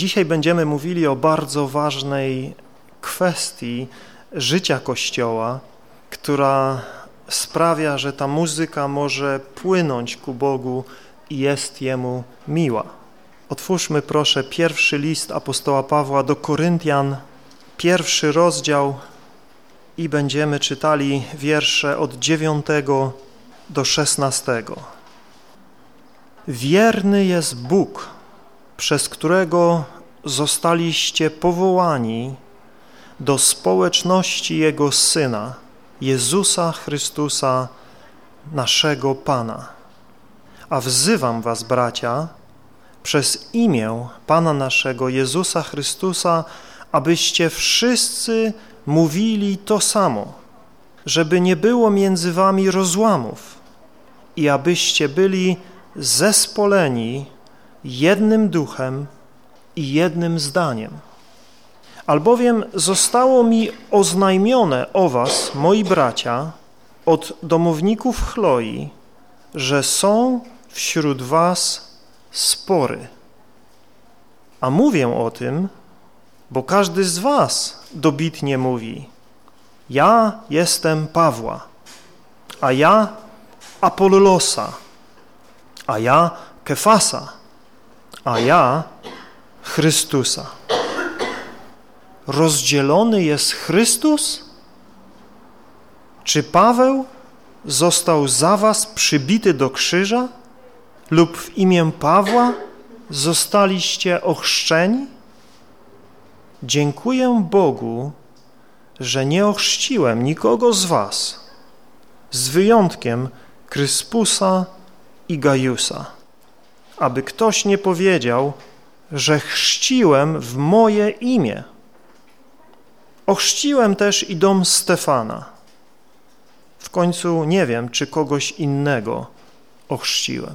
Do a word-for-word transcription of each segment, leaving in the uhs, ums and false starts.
Dzisiaj będziemy mówili o bardzo ważnej kwestii życia Kościoła, która sprawia, że ta muzyka może płynąć ku Bogu i jest Jemu miła. Otwórzmy proszę pierwszy list apostoła Pawła do Koryntian, pierwszy rozdział i będziemy czytali wiersze od dziewiątego do szesnastego. Wierny jest Bóg, przez którego zostaliście powołani do społeczności Jego Syna, Jezusa Chrystusa, naszego Pana. A wzywam was, bracia, przez imię Pana naszego Jezusa Chrystusa, abyście wszyscy mówili to samo, żeby nie było między wami rozłamów i abyście byli zespoleni jednym duchem i jednym zdaniem. Albowiem zostało mi oznajmione o was, moi bracia, od domowników Chloi, że są wśród was spory. A mówię o tym, bo każdy z was dobitnie mówi: ja jestem Pawła, a ja Apollosa, a ja Kefasa, a ja Chrystusa. Rozdzielony jest Chrystus? Czy Paweł został za was przybity do krzyża? Lub w imię Pawła zostaliście ochrzczeni? Dziękuję Bogu, że nie ochrzciłem nikogo z was, z wyjątkiem Kryspusa i Gajusa, aby ktoś nie powiedział, że chrzciłem w moje imię. Ochrzciłem też i dom Stefana. W końcu nie wiem, czy kogoś innego ochrzciłem.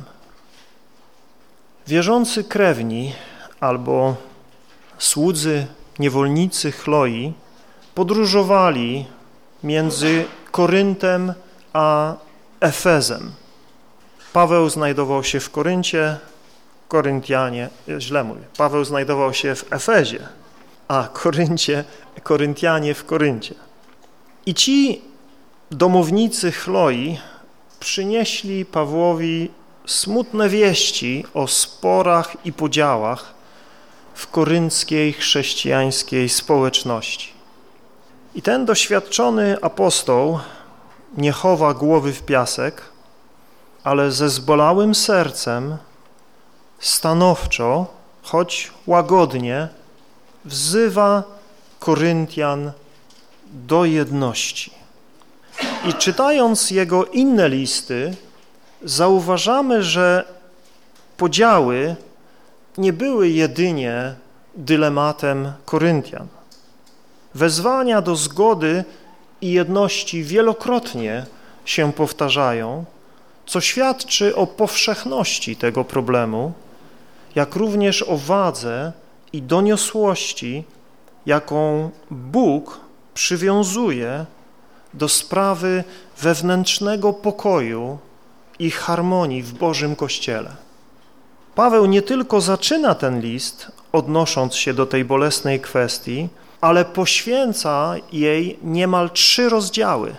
Wierzący krewni albo słudzy, niewolnicy Chloi podróżowali między Koryntem a Efezem. Paweł znajdował się w Koryncie, Koryntianie, źle mówię, Paweł znajdował się w Efezie, a Koryncie, Koryntianie w Koryncie. I ci domownicy Chloi przynieśli Pawłowi smutne wieści o sporach i podziałach w korynckiej chrześcijańskiej społeczności. I ten doświadczony apostoł nie chowa głowy w piasek, ale ze zbolałym sercem stanowczo, choć łagodnie, wzywa Koryntian do jedności. I czytając jego inne listy, zauważamy, że podziały nie były jedynie dylematem Koryntian. Wezwania do zgody i jedności wielokrotnie się powtarzają, co świadczy o powszechności tego problemu, jak również o wadze i doniosłości, jaką Bóg przywiązuje do sprawy wewnętrznego pokoju i harmonii w Bożym Kościele. Paweł nie tylko zaczyna ten list, odnosząc się do tej bolesnej kwestii, ale poświęca jej niemal trzy rozdziały.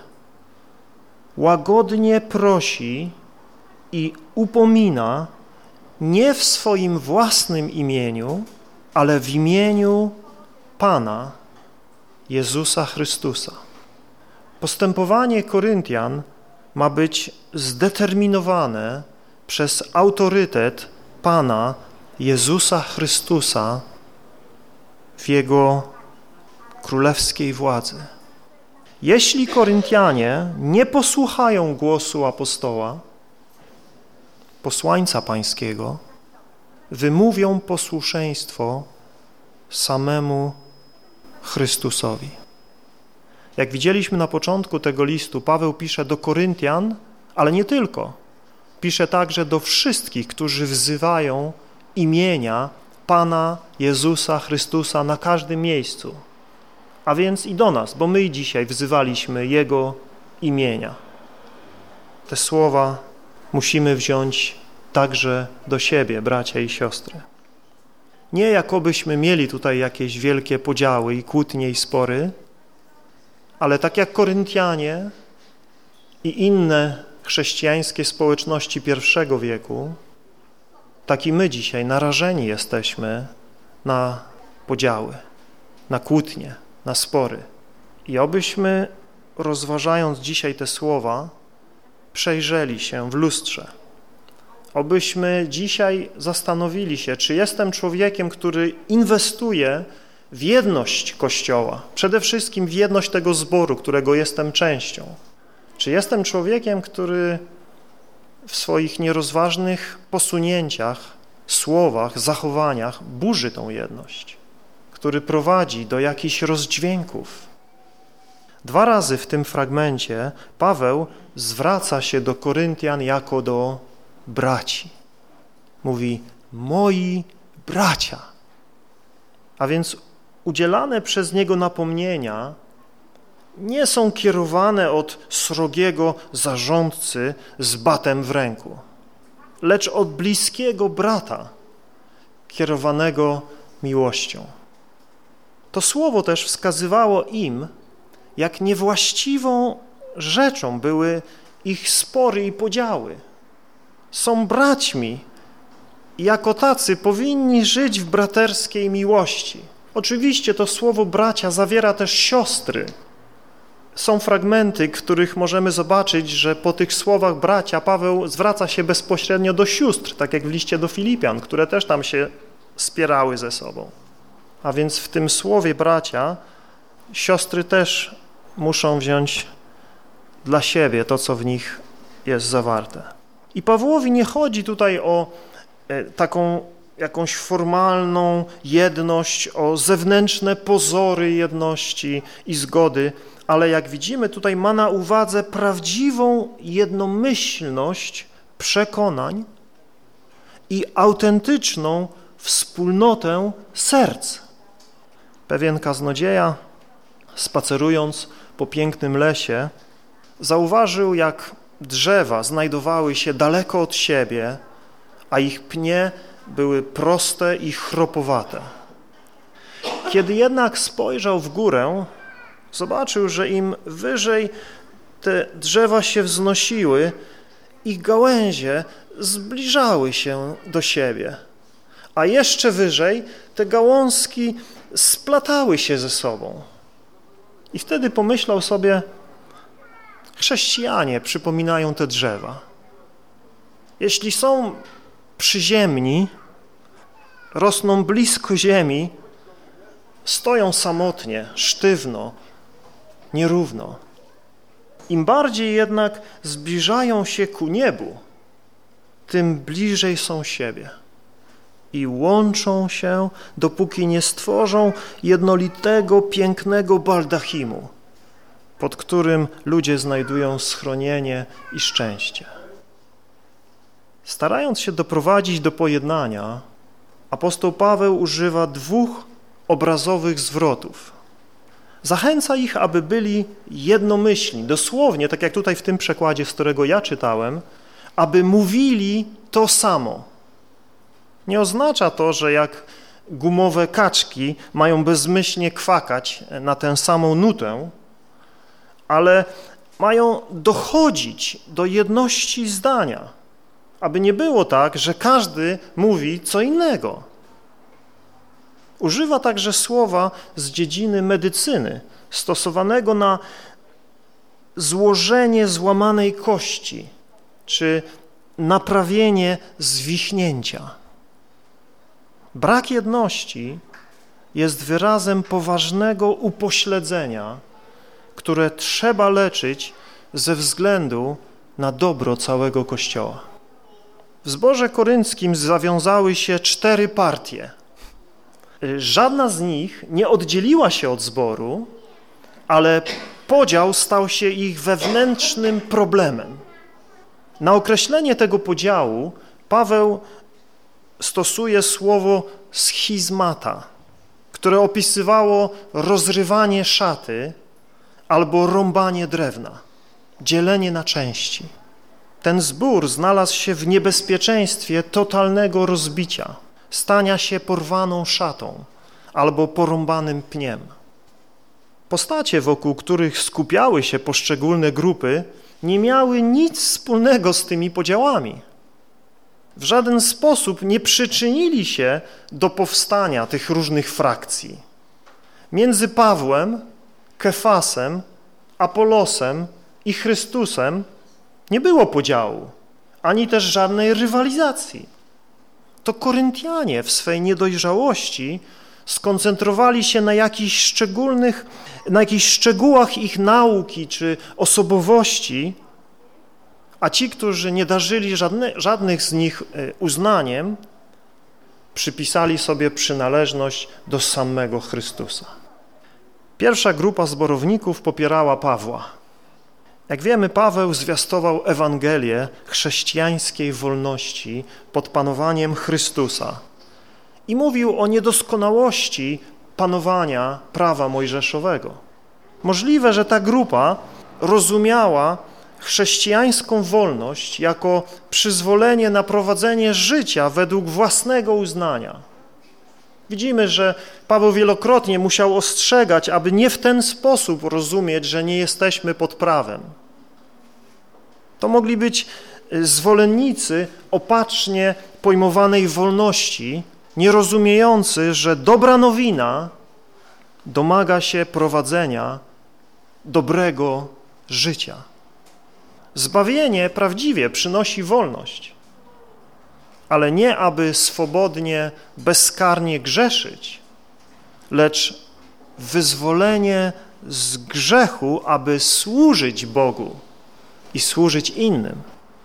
Łagodnie prosi i upomina nie w swoim własnym imieniu, ale w imieniu Pana Jezusa Chrystusa. Postępowanie Koryntian ma być zdeterminowane przez autorytet Pana Jezusa Chrystusa w Jego królewskiej władzy. Jeśli Koryntianie nie posłuchają głosu apostoła, posłańca pańskiego, wymówią posłuszeństwo samemu Chrystusowi. Jak widzieliśmy na początku tego listu, Paweł pisze do Koryntian, ale nie tylko. Pisze także do wszystkich, którzy wzywają imienia Pana Jezusa Chrystusa na każdym miejscu. A więc i do nas, bo my i dzisiaj wzywaliśmy Jego imienia. Te słowa musimy wziąć także do siebie, bracia i siostry. Nie jakobyśmy mieli tutaj jakieś wielkie podziały i kłótnie i spory, ale tak jak Koryntianie i inne chrześcijańskie społeczności pierwszego wieku, tak i my dzisiaj narażeni jesteśmy na podziały, na kłótnie, na spory. I obyśmy, rozważając dzisiaj te słowa, przejrzeli się w lustrze. Obyśmy dzisiaj zastanowili się, czy jestem człowiekiem, który inwestuje w jedność Kościoła, przede wszystkim w jedność tego zboru, którego jestem częścią. Czy jestem człowiekiem, który w swoich nierozważnych posunięciach, słowach, zachowaniach burzy tą jedność, który prowadzi do jakichś rozdźwięków. Dwa razy w tym fragmencie Paweł zwraca się do Koryntian jako do braci. Mówi, moi bracia. A więc udzielane przez niego napomnienia nie są kierowane od srogiego zarządcy z batem w ręku, lecz od bliskiego brata, kierowanego miłością. To słowo też wskazywało im, jak niewłaściwą rzeczą były ich spory i podziały. Są braćmi i jako tacy powinni żyć w braterskiej miłości. Oczywiście to słowo bracia zawiera też siostry. Są fragmenty, w których możemy zobaczyć, że po tych słowach bracia Paweł zwraca się bezpośrednio do sióstr, tak jak w liście do Filipian, które też tam się spierały ze sobą. A więc w tym słowie bracia siostry też muszą wziąć dla siebie to, co w nich jest zawarte. I Pawłowi nie chodzi tutaj o taką jakąś formalną jedność, o zewnętrzne pozory jedności i zgody, ale jak widzimy tutaj ma na uwadze prawdziwą jednomyślność przekonań i autentyczną wspólnotę serc. Pewien kaznodzieja, spacerując po pięknym lesie, zauważył, jak drzewa znajdowały się daleko od siebie, a ich pnie były proste i chropowate. Kiedy jednak spojrzał w górę, zobaczył, że im wyżej te drzewa się wznosiły, ich gałęzie zbliżały się do siebie, a jeszcze wyżej te gałązki splatały się ze sobą. I wtedy pomyślał sobie, chrześcijanie przypominają te drzewa. Jeśli są przyziemni, rosną blisko ziemi, stoją samotnie, sztywno, nierówno. Im bardziej jednak zbliżają się ku niebu, tym bliżej są siebie i łączą się, dopóki nie stworzą jednolitego, pięknego baldachimu, pod którym ludzie znajdują schronienie i szczęście. Starając się doprowadzić do pojednania, apostoł Paweł używa dwóch obrazowych zwrotów. Zachęca ich, aby byli jednomyślni, dosłownie, tak jak tutaj w tym przekładzie, z którego ja czytałem, aby mówili to samo. Nie oznacza to, że jak gumowe kaczki mają bezmyślnie kwakać na tę samą nutę, ale mają dochodzić do jedności zdania, aby nie było tak, że każdy mówi co innego. Używa także słowa z dziedziny medycyny, stosowanego na złożenie złamanej kości, czy naprawienie zwichnięcia. Brak jedności jest wyrazem poważnego upośledzenia, które trzeba leczyć ze względu na dobro całego Kościoła. W zborze korynckim zawiązały się cztery partie. Żadna z nich nie oddzieliła się od zboru, ale podział stał się ich wewnętrznym problemem. Na określenie tego podziału Paweł stosuje słowo schizmata, które opisywało rozrywanie szaty albo rąbanie drewna, dzielenie na części. Ten zbór znalazł się w niebezpieczeństwie totalnego rozbicia. stania się porwaną szatą albo porąbanym pniem. Postacie, wokół których skupiały się poszczególne grupy, nie miały nic wspólnego z tymi podziałami. W żaden sposób nie przyczynili się do powstania tych różnych frakcji. Między Pawłem, Kefasem, Apollosem i Chrystusem nie było podziału, ani też żadnej rywalizacji. To Koryntianie w swej niedojrzałości skoncentrowali się na jakichś szczególnych, na jakichś szczegółach ich nauki czy osobowości, a ci, którzy nie darzyli żadne, żadnych z nich uznaniem, przypisali sobie przynależność do samego Chrystusa. Pierwsza grupa zborowników popierała Pawła. Jak wiemy, Paweł zwiastował Ewangelię chrześcijańskiej wolności pod panowaniem Chrystusa i mówił o niedoskonałości panowania prawa mojżeszowego. Możliwe, że ta grupa rozumiała chrześcijańską wolność jako przyzwolenie na prowadzenie życia według własnego uznania. Widzimy, że Paweł wielokrotnie musiał ostrzegać, aby nie w ten sposób rozumieć, że nie jesteśmy pod prawem. To mogli być zwolennicy opacznie pojmowanej wolności, nie rozumiejący, że dobra nowina domaga się prowadzenia dobrego życia. Zbawienie prawdziwie przynosi wolność, ale nie aby swobodnie, bezkarnie grzeszyć, lecz wyzwolenie z grzechu, aby służyć Bogu i służyć innym.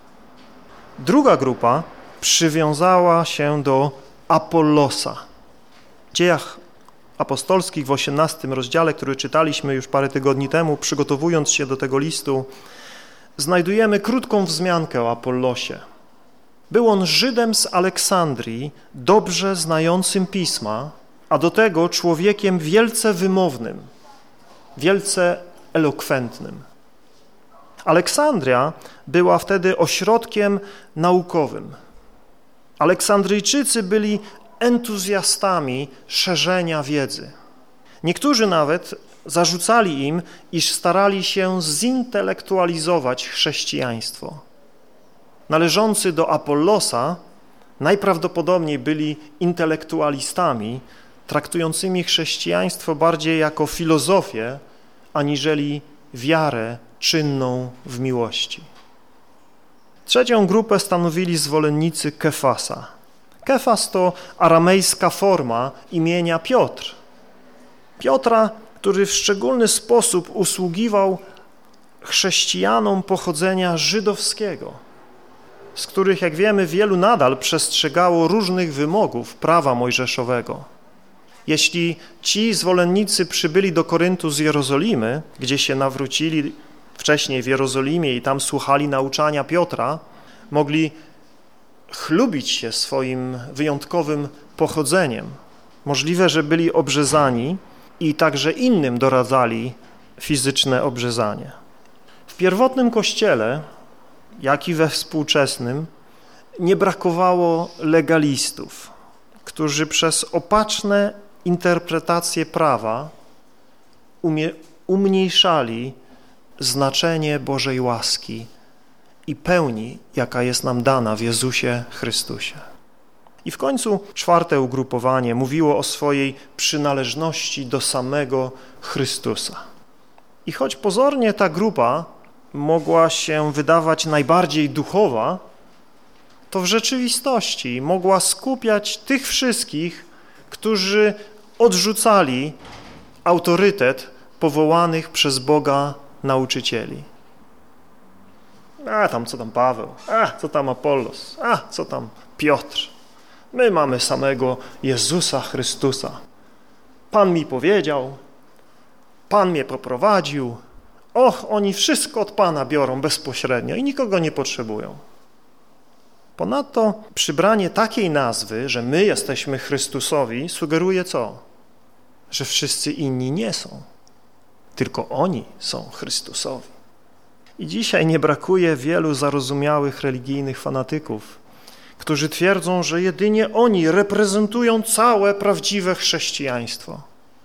Druga grupa przywiązała się do Apollosa. W Dziejach Apostolskich w osiemnastym rozdziale, który czytaliśmy już parę tygodni temu, przygotowując się do tego listu, znajdujemy krótką wzmiankę o Apollosie. Był on Żydem z Aleksandrii, dobrze znającym Pisma, a do tego człowiekiem wielce wymownym, wielce elokwentnym. Aleksandria była wtedy ośrodkiem naukowym. Aleksandryjczycy byli entuzjastami szerzenia wiedzy. Niektórzy nawet zarzucali im, iż starali się zintelektualizować chrześcijaństwo. Należący do Apollosa najprawdopodobniej byli intelektualistami, traktującymi chrześcijaństwo bardziej jako filozofię, aniżeli wiarę czynną w miłości. Trzecią grupę stanowili zwolennicy Kefasa. Kefas to aramejska forma imienia Piotr. Piotra, który w szczególny sposób usługiwał chrześcijanom pochodzenia żydowskiego, z których, jak wiemy, wielu nadal przestrzegało różnych wymogów prawa mojżeszowego. Jeśli ci zwolennicy przybyli do Koryntu z Jerozolimy, gdzie się nawrócili wcześniej w Jerozolimie i tam słuchali nauczania Piotra, mogli chlubić się swoim wyjątkowym pochodzeniem. Możliwe, że byli obrzezani i także innym doradzali fizyczne obrzezanie. W pierwotnym Kościele, jak i we współczesnym, nie brakowało legalistów, którzy przez opaczne interpretacje prawa umie, umniejszali znaczenie Bożej łaski i pełni, jaka jest nam dana w Jezusie Chrystusie. I w końcu czwarte ugrupowanie mówiło o swojej przynależności do samego Chrystusa. I choć pozornie ta grupa mogła się wydawać najbardziej duchowa, to w rzeczywistości mogła skupiać tych wszystkich, którzy odrzucali autorytet powołanych przez Boga nauczycieli. A tam co tam Paweł, a co tam Apollos, a co tam Piotr. My mamy samego Jezusa Chrystusa. Pan mi powiedział, Pan mnie poprowadził. Och, oni wszystko od Pana biorą bezpośrednio i nikogo nie potrzebują. Ponadto przybranie takiej nazwy, że my jesteśmy Chrystusowi, sugeruje co? Że wszyscy inni nie są, tylko oni są I dzisiaj nie brakuje wielu zarozumiałych religijnych fanatyków, którzy twierdzą, że jedynie oni reprezentują całe prawdziwe chrześcijaństwo.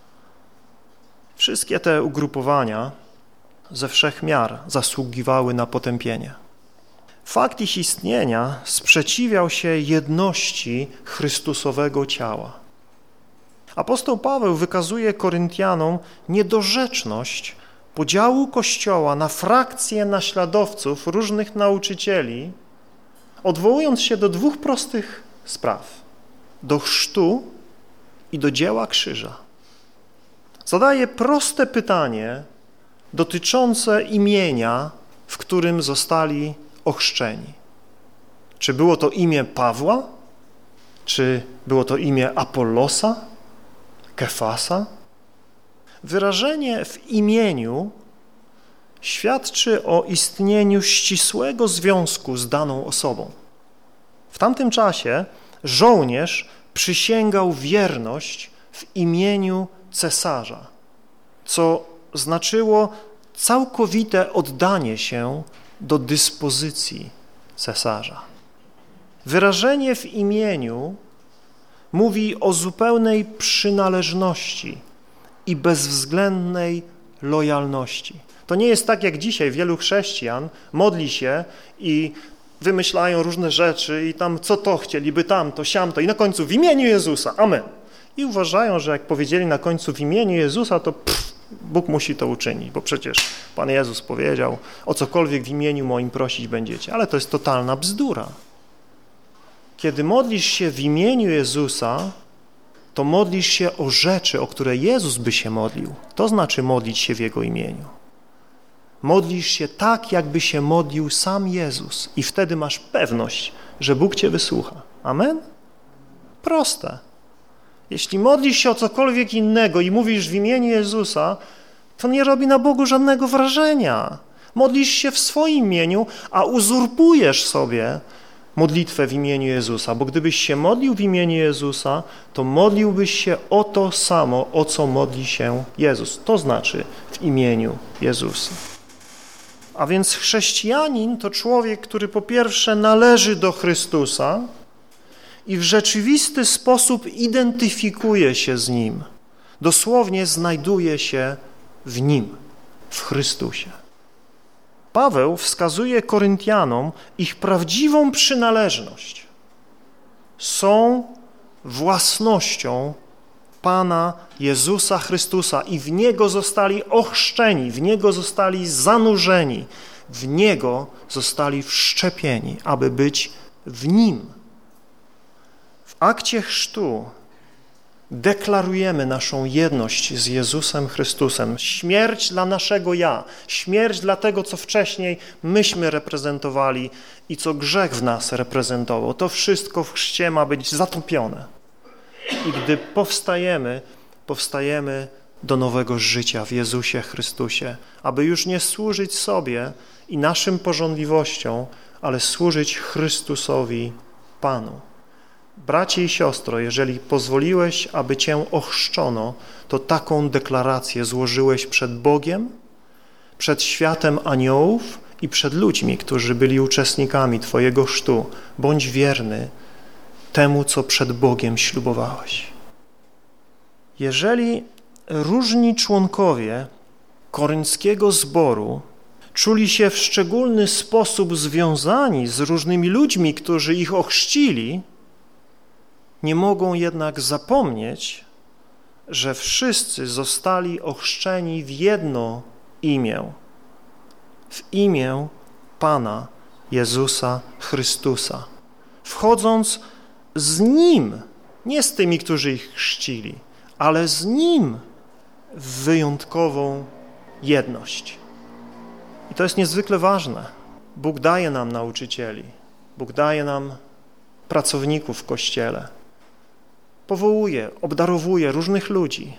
Wszystkie te ugrupowania ze wszech miar zasługiwały na potępienie. Fakt ich istnienia sprzeciwiał się jedności Chrystusowego ciała. Apostoł Paweł wykazuje Koryntianom niedorzeczność podziału Kościoła na frakcje naśladowców różnych nauczycieli, odwołując się do dwóch prostych spraw: do chrztu i do dzieła krzyża. Zadaje proste pytanie dotyczące imienia, w którym zostali ochrzczeni. Czy było to imię Pawła? Czy było to imię Apollosa? Kefasa? Wyrażenie w imieniu świadczy o istnieniu ścisłego związku z daną osobą. W tamtym czasie żołnierz przysięgał wierność w imieniu cesarza, co znaczyło całkowite oddanie się do dyspozycji cesarza. Wyrażenie w imieniu mówi o zupełnej przynależności i bezwzględnej lojalności. To nie jest tak jak dzisiaj wielu chrześcijan modli się i wymyślają różne rzeczy i tam co to chcieliby, tamto, siamto i na końcu w imieniu Jezusa, amen. I uważają, że jak powiedzieli na końcu w imieniu Jezusa, to pff, Bóg musi to uczynić, bo przecież Pan Jezus powiedział, o cokolwiek w imieniu moim prosić będziecie. Ale to jest totalna bzdura. Kiedy modlisz się w imieniu Jezusa, to modlisz się o rzeczy, o które Jezus by się modlił. To znaczy modlić się w Jego imieniu. Modlisz się tak, jakby się modlił sam Jezus i wtedy masz pewność, że Bóg cię wysłucha. Amen? Proste. Jeśli modlisz się o cokolwiek innego i mówisz w imieniu Jezusa, to nie robi na Bogu żadnego wrażenia. Modlisz się w swoim imieniu, a uzurpujesz sobie modlitwę w imieniu Jezusa, bo gdybyś się modlił w imieniu Jezusa, to modliłbyś się o to samo, o co modli się Jezus. To znaczy w imieniu Jezusa. A więc chrześcijanin to człowiek, który po pierwsze należy do Chrystusa i w rzeczywisty sposób identyfikuje się z Nim. Dosłownie znajduje się w Nim, w Chrystusie. Paweł wskazuje Koryntianom ich prawdziwą przynależność. Są własnością Pana Jezusa Chrystusa i w Niego zostali ochrzczeni, w Niego zostali zanurzeni, w Niego zostali wszczepieni, aby być w Nim. W akcie chrztu deklarujemy naszą jedność z Jezusem Chrystusem. Śmierć dla naszego ja, śmierć dla tego, co wcześniej myśmy reprezentowali i co grzech w nas reprezentował. To wszystko w chrzcie ma być zatopione. I gdy powstajemy, powstajemy do nowego życia w Jezusie Chrystusie, aby już nie służyć sobie i naszym pożądliwościom, ale służyć Chrystusowi Panu. Bracie i siostro, jeżeli pozwoliłeś, aby cię ochrzczono, to taką deklarację złożyłeś przed Bogiem, przed światem aniołów i przed ludźmi, którzy byli uczestnikami twojego chrztu. Bądź wierny temu, co przed Bogiem ślubowałeś. Jeżeli różni członkowie korynckiego zboru czuli się w szczególny sposób związani z różnymi ludźmi, którzy ich ochrzcili, nie mogą jednak zapomnieć, że wszyscy zostali ochrzczeni w jedno imię, w imię Pana Jezusa Chrystusa, wchodząc z Nim, nie z tymi, którzy ich chrzcili, ale z Nim w wyjątkową jedność. I to jest niezwykle ważne. Bóg daje nam nauczycieli, Bóg daje nam pracowników w Kościele, powołuje, obdarowuje różnych ludzi,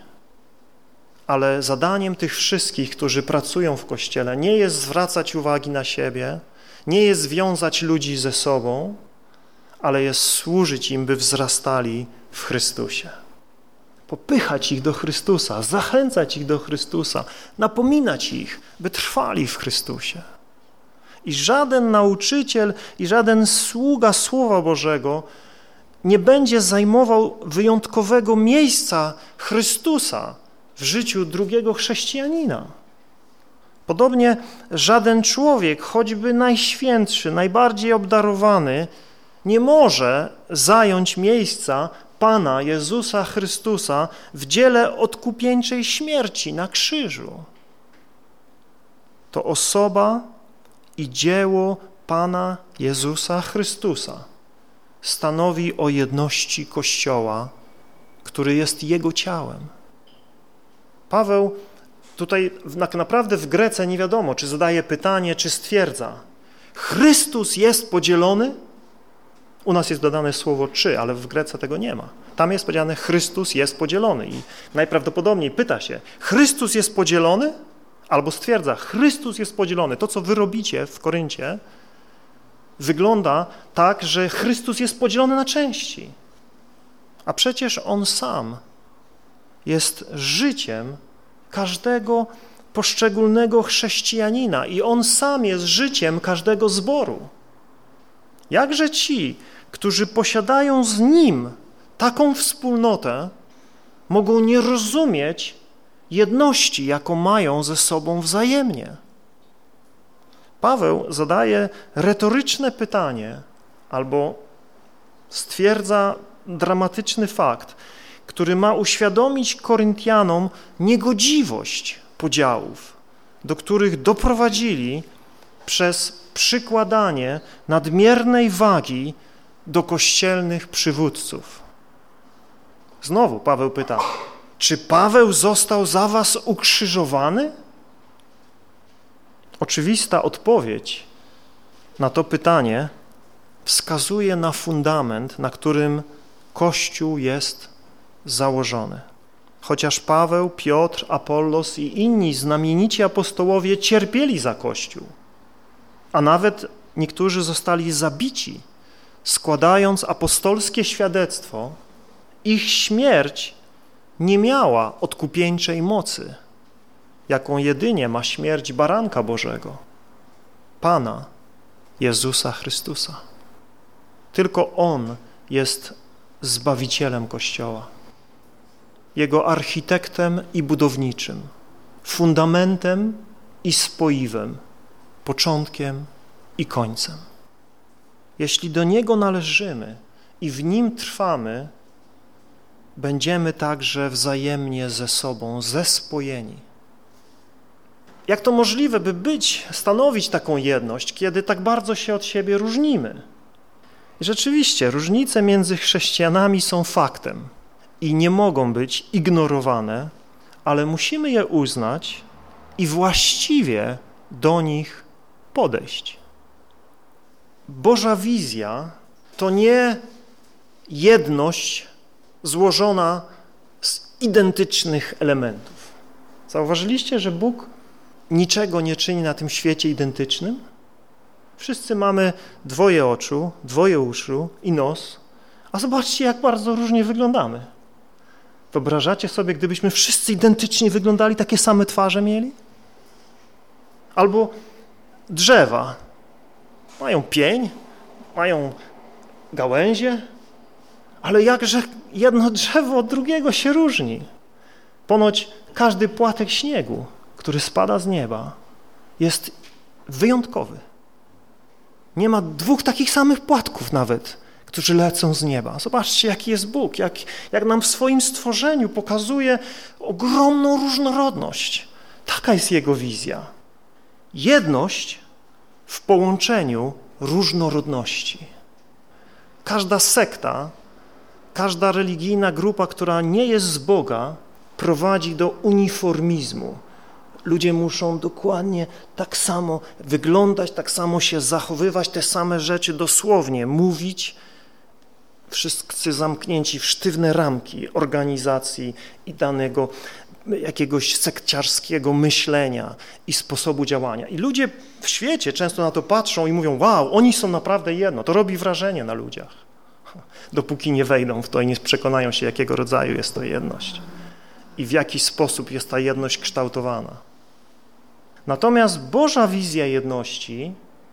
ale zadaniem tych wszystkich, którzy pracują w Kościele, nie jest zwracać uwagi na siebie, nie jest wiązać ludzi ze sobą, ale jest służyć im, by wzrastali w Chrystusie. Popychać ich do Chrystusa, zachęcać ich do Chrystusa, napominać ich, by trwali w Chrystusie. I żaden nauczyciel i żaden sługa Słowa Bożego nie będzie zajmował wyjątkowego miejsca Chrystusa w życiu drugiego chrześcijanina. Podobnie żaden człowiek, choćby najświętszy, najbardziej obdarowany, nie może zająć miejsca Pana Jezusa Chrystusa w dziele odkupieńczej śmierci na krzyżu. To osoba i dzieło Pana Jezusa Chrystusa stanowi o jedności Kościoła, który jest Jego ciałem. Paweł tutaj tak naprawdę w Grece nie wiadomo, czy zadaje pytanie, czy stwierdza: Chrystus jest podzielony? U nas jest dodane słowo czy, ale w Grece tego nie ma. Tam jest powiedziane: Chrystus jest podzielony i najprawdopodobniej pyta się: Chrystus jest podzielony? Albo stwierdza: Chrystus jest podzielony. To, co wy robicie w Koryncie, wygląda tak, że Chrystus jest podzielony na części. A przecież On sam jest życiem każdego poszczególnego chrześcijanina i On sam jest życiem każdego zboru. Jakże ci, którzy posiadają z Nim taką wspólnotę, mogą nie rozumieć jedności, jaką mają ze sobą wzajemnie? Paweł zadaje retoryczne pytanie albo stwierdza dramatyczny fakt, który ma uświadomić Koryntianom niegodziwość podziałów, do których doprowadzili przez przykładanie nadmiernej wagi do kościelnych przywódców. Znowu Paweł pyta: czy Paweł został za was ukrzyżowany? Oczywista odpowiedź na to pytanie wskazuje na fundament, na którym Kościół jest założony. Chociaż Paweł, Piotr, Apollos i inni znamienici apostołowie cierpieli za Kościół, a nawet niektórzy zostali zabici, składając apostolskie świadectwo, ich śmierć nie miała odkupieńczej mocy, jaką jedynie ma śmierć Baranka Bożego, Pana Jezusa Chrystusa. Tylko On jest Zbawicielem Kościoła, Jego architektem i budowniczym, fundamentem i spoiwem, początkiem i końcem. Jeśli do Niego należymy i w Nim trwamy, będziemy także wzajemnie ze sobą zespojeni. Jak to możliwe, by być, stanowić taką jedność, kiedy tak bardzo się od siebie różnimy? Rzeczywiście, różnice między chrześcijanami są faktem i nie mogą być ignorowane, ale musimy je uznać i właściwie do nich podejść. Boża wizja to nie jedność złożona z identycznych elementów. Zauważyliście, że Bóg niczego nie czyni na tym świecie identycznym? Wszyscy mamy dwoje oczu, dwoje uszu i nos, a zobaczcie, jak bardzo różnie wyglądamy. Wyobrażacie sobie, gdybyśmy wszyscy identycznie wyglądali, takie same twarze mieli? Albo drzewa. Mają pień, mają gałęzie, ale jakże jedno drzewo od drugiego się różni. Ponoć każdy płatek śniegu, który spada z nieba, jest wyjątkowy. Nie ma dwóch takich samych płatków nawet, którzy lecą z nieba. Zobaczcie, jaki jest Bóg, jak, jak nam w swoim stworzeniu pokazuje ogromną różnorodność. Taka jest Jego wizja. Jedność w połączeniu różnorodności. Każda sekta, każda religijna grupa, która nie jest z Boga, prowadzi do uniformizmu. Ludzie muszą dokładnie tak samo wyglądać, tak samo się zachowywać, te same rzeczy dosłownie mówić. Wszyscy zamknięci w sztywne ramki organizacji i danego jakiegoś sekciarskiego myślenia i sposobu działania. I ludzie w świecie często na to patrzą i mówią: wow, oni są naprawdę jedno. To robi wrażenie na ludziach, dopóki nie wejdą w to i nie przekonają się, jakiego rodzaju jest to jedność i w jaki sposób jest ta jedność kształtowana. Natomiast Boża wizja jedności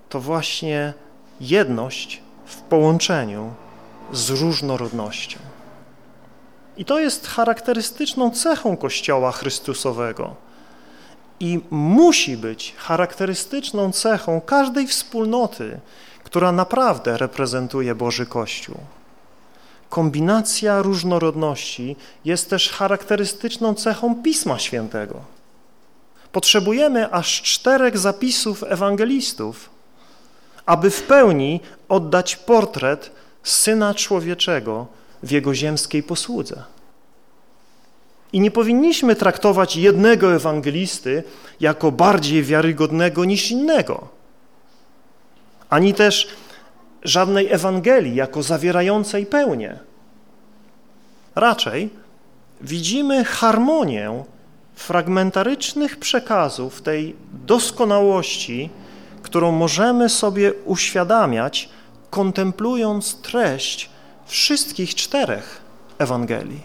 to właśnie jedność w połączeniu z różnorodnością. I to jest charakterystyczną cechą Kościoła Chrystusowego i musi być charakterystyczną cechą każdej wspólnoty, która naprawdę reprezentuje Boży Kościół. Kombinacja różnorodności jest też charakterystyczną cechą Pisma Świętego. Potrzebujemy aż czterech zapisów ewangelistów, aby w pełni oddać portret Syna Człowieczego w Jego ziemskiej posłudze. I nie powinniśmy traktować jednego ewangelisty jako bardziej wiarygodnego niż innego, ani też żadnej Ewangelii jako zawierającej pełnię. Raczej widzimy harmonię fragmentarycznych przekazów tej doskonałości, którą możemy sobie uświadamiać, kontemplując treść wszystkich czterech Ewangelii.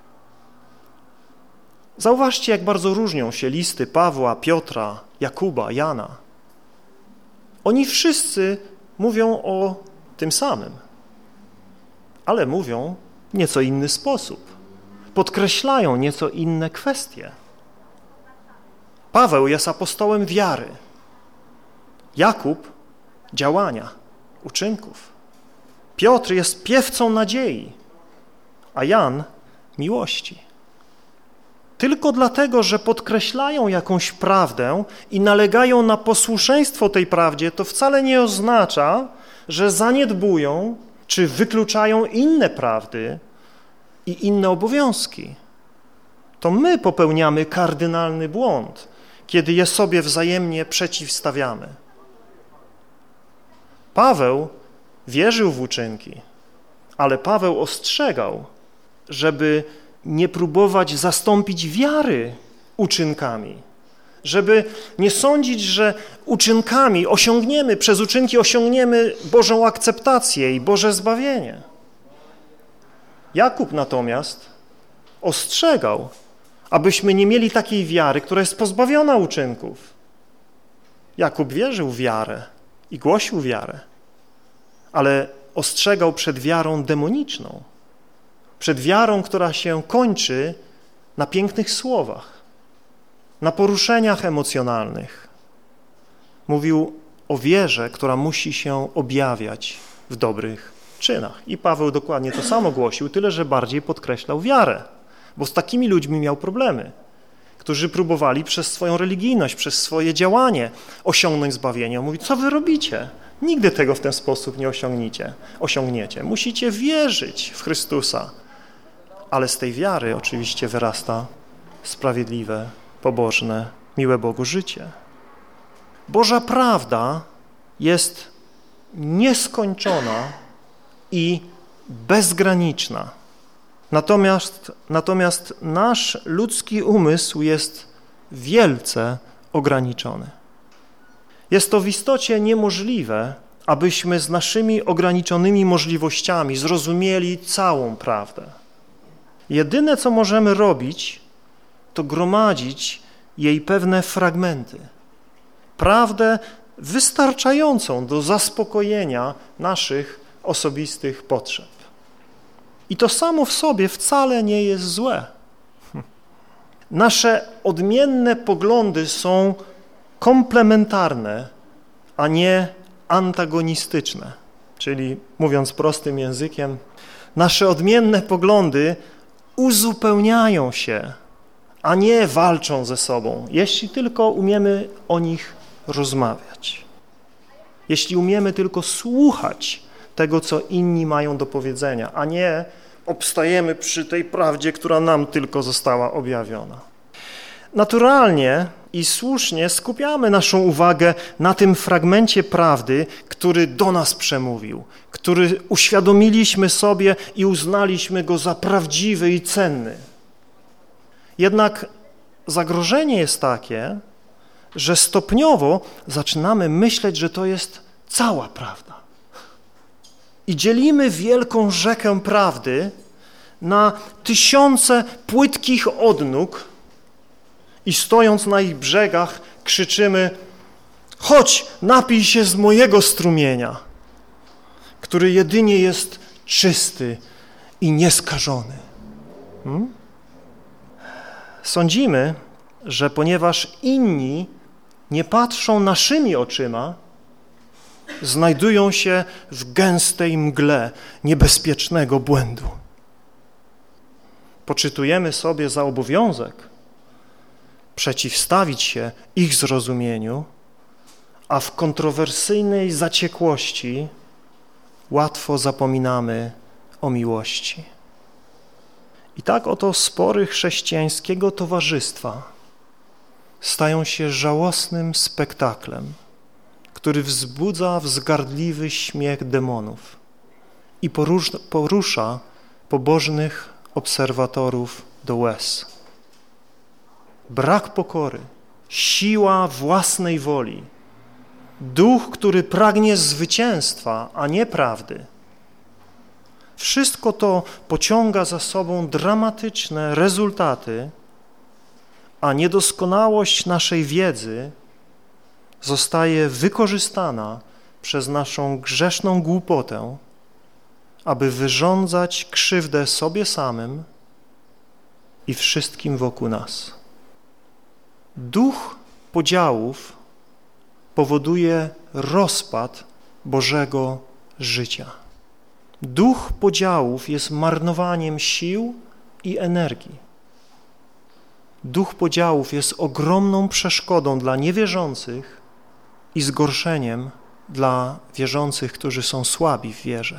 Zauważcie, jak bardzo różnią się listy Pawła, Piotra, Jakuba, Jana. Oni wszyscy mówią o tym samym, ale mówią w nieco inny sposób. Podkreślają nieco inne kwestie. Paweł jest apostołem wiary, Jakub działania, uczynków. Piotr jest piewcą nadziei, a Jan miłości. Tylko dlatego, że podkreślają jakąś prawdę i nalegają na posłuszeństwo tej prawdzie, to wcale nie oznacza, że zaniedbują czy wykluczają inne prawdy i inne obowiązki. To my popełniamy kardynalny błąd, kiedy je sobie wzajemnie przeciwstawiamy. Paweł wierzył w uczynki, ale Paweł ostrzegał, żeby nie próbować zastąpić wiary uczynkami, żeby nie sądzić, że uczynkami osiągniemy, przez uczynki osiągniemy Bożą akceptację i Boże zbawienie. Jakub natomiast ostrzegał, abyśmy nie mieli takiej wiary, która jest pozbawiona uczynków. Jakub wierzył w wiarę i głosił wiarę, ale ostrzegał przed wiarą demoniczną, przed wiarą, która się kończy na pięknych słowach, na poruszeniach emocjonalnych. Mówił o wierze, która musi się objawiać w dobrych czynach. I Paweł dokładnie to samo głosił, tyle że bardziej podkreślał wiarę, bo z takimi ludźmi miał problemy, którzy próbowali przez swoją religijność, przez swoje działanie osiągnąć zbawienie. On mówi, co wy robicie? Nigdy tego w ten sposób nie osiągniecie. osiągniecie. Musicie wierzyć w Chrystusa. Ale z tej wiary oczywiście wyrasta sprawiedliwe, pobożne, miłe Bogu życie. Boża prawda jest nieskończona i bezgraniczna. Natomiast, natomiast nasz ludzki umysł jest wielce ograniczony. Jest to w istocie niemożliwe, abyśmy z naszymi ograniczonymi możliwościami zrozumieli całą prawdę. Jedyne, co możemy robić, to gromadzić jej pewne fragmenty. Prawdę wystarczającą do zaspokojenia naszych osobistych potrzeb. I to samo w sobie wcale nie jest złe. Nasze odmienne poglądy są komplementarne, a nie antagonistyczne. Czyli, mówiąc prostym językiem, nasze odmienne poglądy uzupełniają się, a nie walczą ze sobą, jeśli tylko umiemy o nich rozmawiać. Jeśli umiemy tylko słuchać tego, co inni mają do powiedzenia, a nie obstajemy przy tej prawdzie, która nam tylko została objawiona. Naturalnie i słusznie skupiamy naszą uwagę na tym fragmencie prawdy, który do nas przemówił, który uświadomiliśmy sobie i uznaliśmy go za prawdziwy i cenny. Jednak zagrożenie jest takie, że stopniowo zaczynamy myśleć, że to jest cała prawda. I dzielimy wielką rzekę prawdy na tysiące płytkich odnóg i stojąc na ich brzegach krzyczymy: Chodź, napij się z mojego strumienia, który jedynie jest czysty i nieskażony. Hmm? Sądzimy, że ponieważ inni nie patrzą naszymi oczyma, znajdują się w gęstej mgle niebezpiecznego błędu. Poczytujemy sobie za obowiązek przeciwstawić się ich zrozumieniu, a w kontrowersyjnej zaciekłości łatwo zapominamy o miłości. I tak oto spory chrześcijańskiego towarzystwa stają się żałosnym spektaklem, który wzbudza wzgardliwy śmiech demonów i porusza pobożnych obserwatorów do łez. Brak pokory, siła własnej woli, duch, który pragnie zwycięstwa, a nie prawdy. Wszystko to pociąga za sobą dramatyczne rezultaty, a niedoskonałość naszej wiedzy zostaje wykorzystana przez naszą grzeszną głupotę, aby wyrządzać krzywdę sobie samym i wszystkim wokół nas. Duch podziałów powoduje rozpad Bożego życia. Duch podziałów jest marnowaniem sił i energii. Duch podziałów jest ogromną przeszkodą dla niewierzących i zgorszeniem dla wierzących, którzy są słabi w wierze.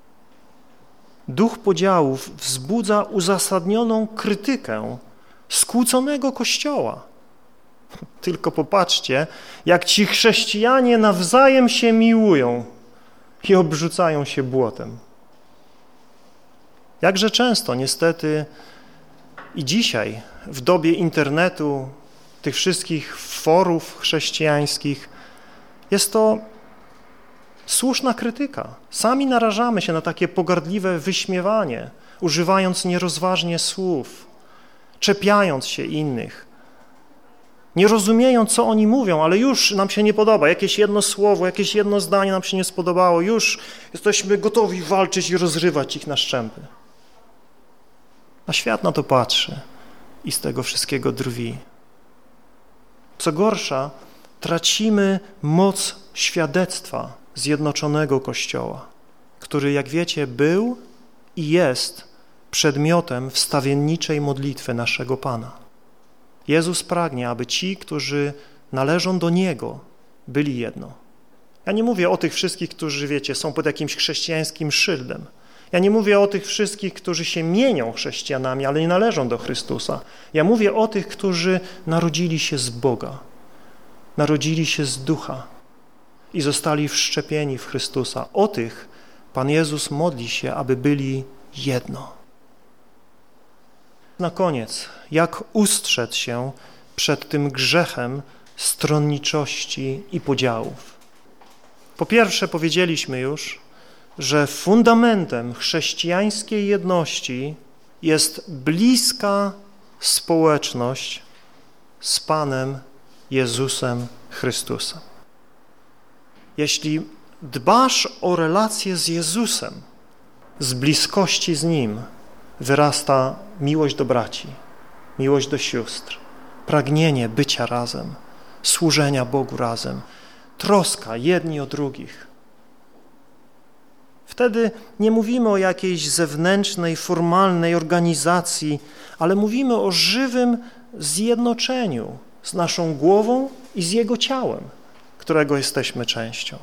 Duch podziałów wzbudza uzasadnioną krytykę skłóconego Kościoła. Tylko popatrzcie, jak ci chrześcijanie nawzajem się miłują i obrzucają się błotem. Jakże często niestety i dzisiaj w dobie internetu, tych wszystkich forów chrześcijańskich jest to słuszna krytyka. Sami narażamy się na takie pogardliwe wyśmiewanie, używając nierozważnie słów, czepiając się innych, nie rozumiejąc, co oni mówią, ale już nam się nie podoba. Jakieś jedno słowo, jakieś jedno zdanie nam się nie spodobało. Już jesteśmy gotowi walczyć i rozrywać ich na szczępy. A świat na to patrzy i z tego wszystkiego drwi. Co gorsza, tracimy moc świadectwa zjednoczonego Kościoła, który, jak wiecie, był i jest przedmiotem wstawienniczej modlitwy naszego Pana. Jezus pragnie, aby ci, którzy należą do Niego, byli jedno. Ja nie mówię o tych wszystkich, którzy, wiecie, są pod jakimś chrześcijańskim szyldem. Ja nie mówię o tych wszystkich, którzy się mienią chrześcijanami, ale nie należą do Chrystusa. Ja mówię o tych, którzy narodzili się z Boga, narodzili się z Ducha i zostali wszczepieni w Chrystusa. O tych Pan Jezus modli się, aby byli jedno. Na koniec, jak ustrzec się przed tym grzechem stronniczości i podziałów? Po pierwsze, powiedzieliśmy już, że fundamentem chrześcijańskiej jedności jest bliska społeczność z Panem Jezusem Chrystusem. Jeśli dbasz o relacje z Jezusem, z bliskości z Nim wyrasta miłość do braci, miłość do sióstr, pragnienie bycia razem, służenia Bogu razem, troska jedni o drugich. Wtedy nie mówimy o jakiejś zewnętrznej, formalnej organizacji, ale mówimy o żywym zjednoczeniu z naszą głową i z Jego ciałem, którego jesteśmy częścią.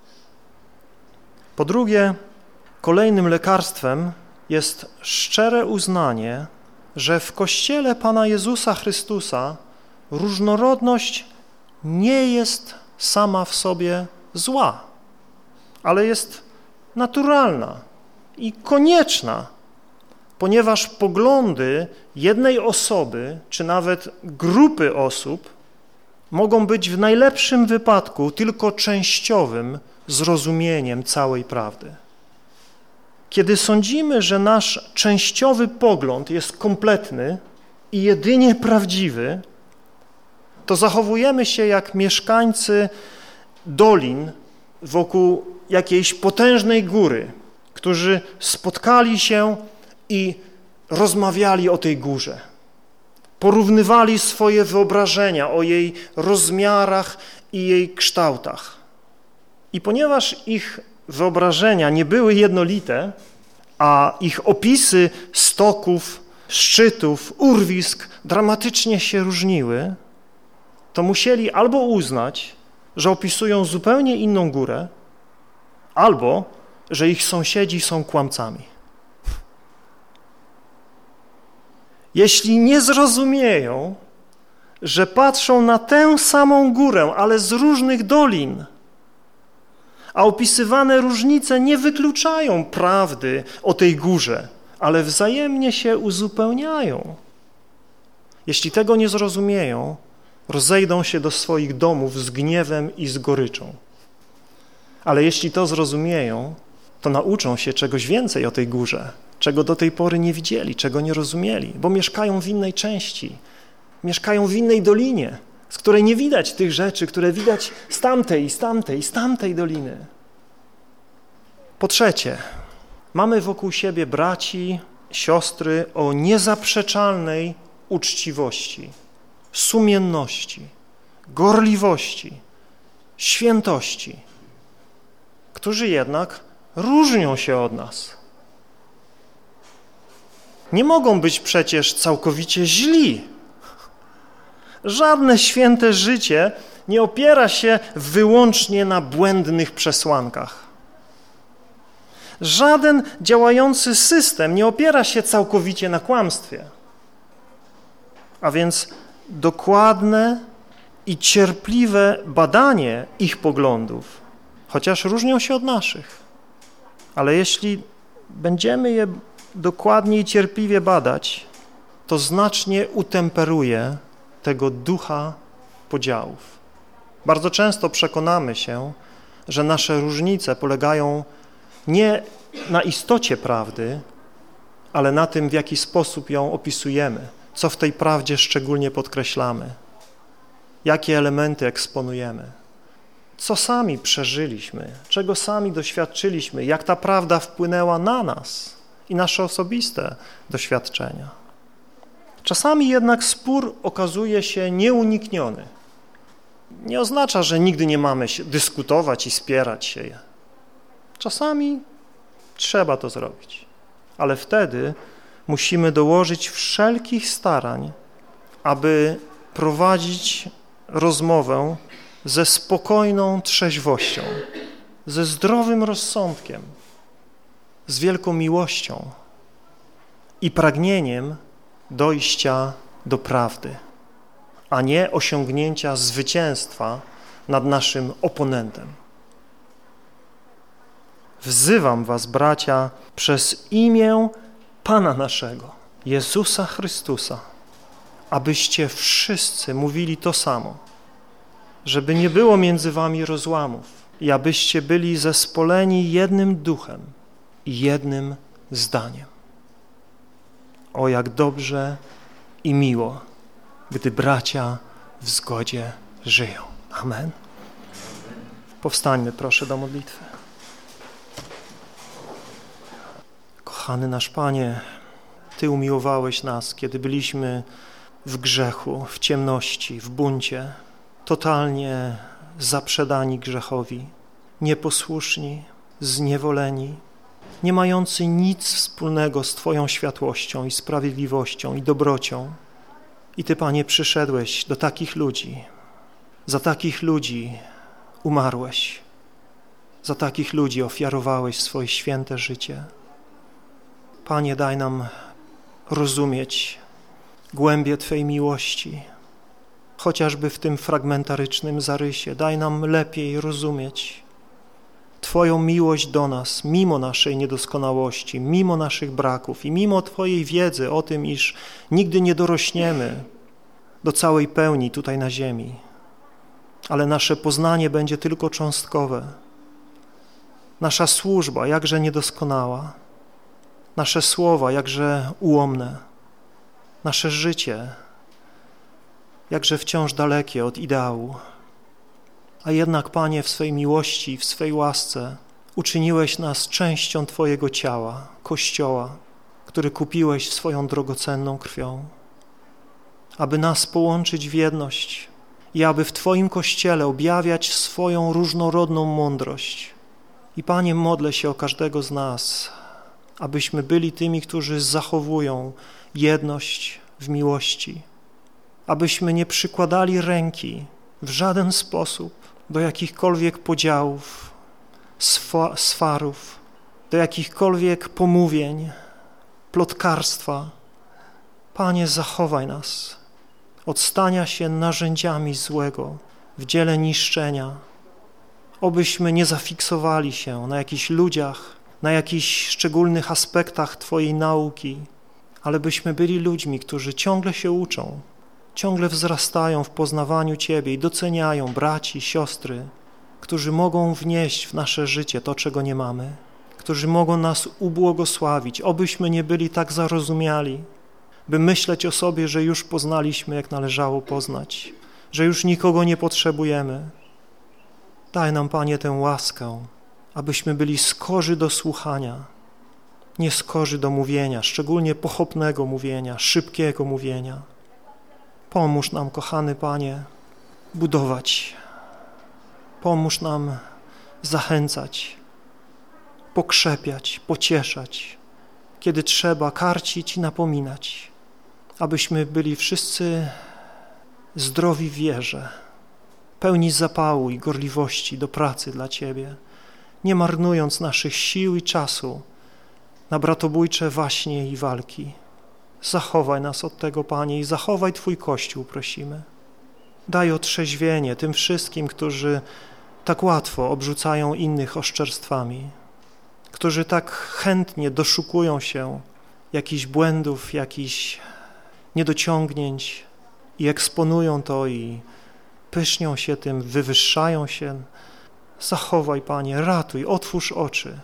Po drugie, kolejnym lekarstwem jest szczere uznanie, że w Kościele Pana Jezusa Chrystusa różnorodność nie jest sama w sobie zła, ale jest naturalna i konieczna, ponieważ poglądy jednej osoby, czy nawet grupy osób mogą być w najlepszym wypadku tylko częściowym zrozumieniem całej prawdy. Kiedy sądzimy, że nasz częściowy pogląd jest kompletny i jedynie prawdziwy, to zachowujemy się jak mieszkańcy dolin wokół jakiejś potężnej góry, którzy spotkali się i rozmawiali o tej górze. Porównywali swoje wyobrażenia o jej rozmiarach i jej kształtach. I ponieważ ich wyobrażenia nie były jednolite, a ich opisy stoków, szczytów, urwisk dramatycznie się różniły, to musieli albo uznać, że opisują zupełnie inną górę, albo że ich sąsiedzi są kłamcami. Jeśli nie zrozumieją, że patrzą na tę samą górę, ale z różnych dolin, a opisywane różnice nie wykluczają prawdy o tej górze, ale wzajemnie się uzupełniają. Jeśli tego nie zrozumieją, rozejdą się do swoich domów z gniewem i z goryczą. Ale jeśli to zrozumieją, to nauczą się czegoś więcej o tej górze, czego do tej pory nie widzieli, czego nie rozumieli, bo mieszkają w innej części, mieszkają w innej dolinie, z której nie widać tych rzeczy, które widać z tamtej, z tamtej, z tamtej doliny. Po trzecie, mamy wokół siebie braci, siostry o niezaprzeczalnej uczciwości, sumienności, gorliwości, świętości, którzy jednak różnią się od nas. Nie mogą być przecież całkowicie źli. Żadne święte życie nie opiera się wyłącznie na błędnych przesłankach. Żaden działający system nie opiera się całkowicie na kłamstwie. A więc dokładne i cierpliwe badanie ich poglądów, chociaż różnią się od naszych. Ale jeśli będziemy je dokładnie i cierpliwie badać, to znacznie utemperuje tego ducha podziałów. Bardzo często przekonamy się, że nasze różnice polegają nie na istocie prawdy, ale na tym, w jaki sposób ją opisujemy, co w tej prawdzie szczególnie podkreślamy, jakie elementy eksponujemy, co sami przeżyliśmy, czego sami doświadczyliśmy, jak ta prawda wpłynęła na nas i nasze osobiste doświadczenia. Czasami jednak spór okazuje się nieunikniony. Nie oznacza, że nigdy nie mamy się dyskutować i spierać się. Czasami trzeba to zrobić, ale wtedy musimy dołożyć wszelkich starań, aby prowadzić rozmowę ze spokojną trzeźwością, ze zdrowym rozsądkiem, z wielką miłością i pragnieniem dojścia do prawdy, a nie osiągnięcia zwycięstwa nad naszym oponentem. Wzywam was, bracia, przez imię Pana naszego, Jezusa Chrystusa, abyście wszyscy mówili to samo, żeby nie było między wami rozłamów i abyście byli zespoleni jednym duchem i jednym zdaniem. O, jak dobrze i miło, gdy bracia w zgodzie żyją. Amen. Powstańmy, proszę, do modlitwy. Kochany nasz Panie, Ty umiłowałeś nas, kiedy byliśmy w grzechu, w ciemności, w buncie, totalnie zaprzedani grzechowi, nieposłuszni, zniewoleni, nie mający nic wspólnego z Twoją światłością i sprawiedliwością i dobrocią. I Ty, Panie, przyszedłeś do takich ludzi, za takich ludzi umarłeś, za takich ludzi ofiarowałeś swoje święte życie. Panie, daj nam rozumieć głębię Twej miłości, chociażby w tym fragmentarycznym zarysie. Daj nam lepiej rozumieć Twoją miłość do nas, mimo naszej niedoskonałości, mimo naszych braków i mimo Twojej wiedzy o tym, iż nigdy nie dorośniemy do całej pełni tutaj na ziemi, ale nasze poznanie będzie tylko cząstkowe. Nasza służba jakże niedoskonała, nasze słowa jakże ułomne, nasze życie jakże wciąż dalekie od ideału. A jednak, Panie, w swej miłości, w swej łasce uczyniłeś nas częścią Twojego ciała, Kościoła, który kupiłeś swoją drogocenną krwią, aby nas połączyć w jedność i aby w Twoim Kościele objawiać swoją różnorodną mądrość. I Panie, modlę się o każdego z nas, abyśmy byli tymi, którzy zachowują jedność w miłości, abyśmy nie przykładali ręki w żaden sposób do jakichkolwiek podziałów, swa, swarów, do jakichkolwiek pomówień, plotkarstwa. Panie, zachowaj nas od stania się narzędziami złego w dziele niszczenia, obyśmy nie zafiksowali się na jakichś ludziach, na jakichś szczególnych aspektach Twojej nauki, ale byśmy byli ludźmi, którzy ciągle się uczą, ciągle wzrastają w poznawaniu Ciebie i doceniają braci, siostry, którzy mogą wnieść w nasze życie to, czego nie mamy, którzy mogą nas ubłogosławić, obyśmy nie byli tak zarozumiali, by myśleć o sobie, że już poznaliśmy, jak należało poznać, że już nikogo nie potrzebujemy. Daj nam, Panie, tę łaskę, abyśmy byli skorzy do słuchania, nie skorzy do mówienia, szczególnie pochopnego mówienia, szybkiego mówienia. Pomóż nam, kochany Panie, budować. Pomóż nam zachęcać, pokrzepiać, pocieszać, kiedy trzeba karcić i napominać, abyśmy byli wszyscy zdrowi w wierze, pełni zapału i gorliwości do pracy dla Ciebie, nie marnując naszych sił i czasu na bratobójcze waśnie i walki. Zachowaj nas od tego, Panie, i zachowaj Twój Kościół, prosimy. Daj otrzeźwienie tym wszystkim, którzy tak łatwo obrzucają innych oszczerstwami, którzy tak chętnie doszukują się jakichś błędów, jakichś niedociągnięć i eksponują to i pysznią się tym, wywyższają się. Zachowaj, Panie, ratuj, otwórz oczy.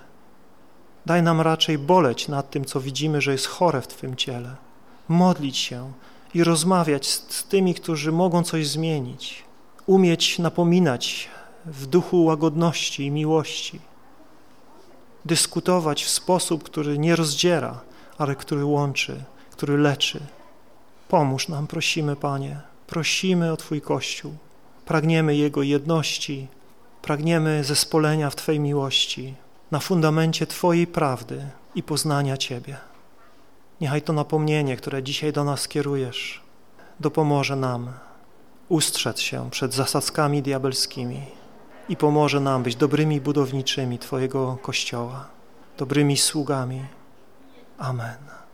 Daj nam raczej boleć nad tym, co widzimy, że jest chore w Twym ciele. Modlić się i rozmawiać z, z tymi, którzy mogą coś zmienić. Umieć napominać w duchu łagodności i miłości. Dyskutować w sposób, który nie rozdziera, ale który łączy, który leczy. Pomóż nam, prosimy, Panie, prosimy o Twój Kościół. Pragniemy Jego jedności, pragniemy zespolenia w Twojej miłości, na fundamencie Twojej prawdy i poznania Ciebie. Niechaj to napomnienie, które dzisiaj do nas kierujesz, dopomoże nam ustrzec się przed zasadzkami diabelskimi i pomoże nam być dobrymi budowniczymi Twojego Kościoła, dobrymi sługami. Amen.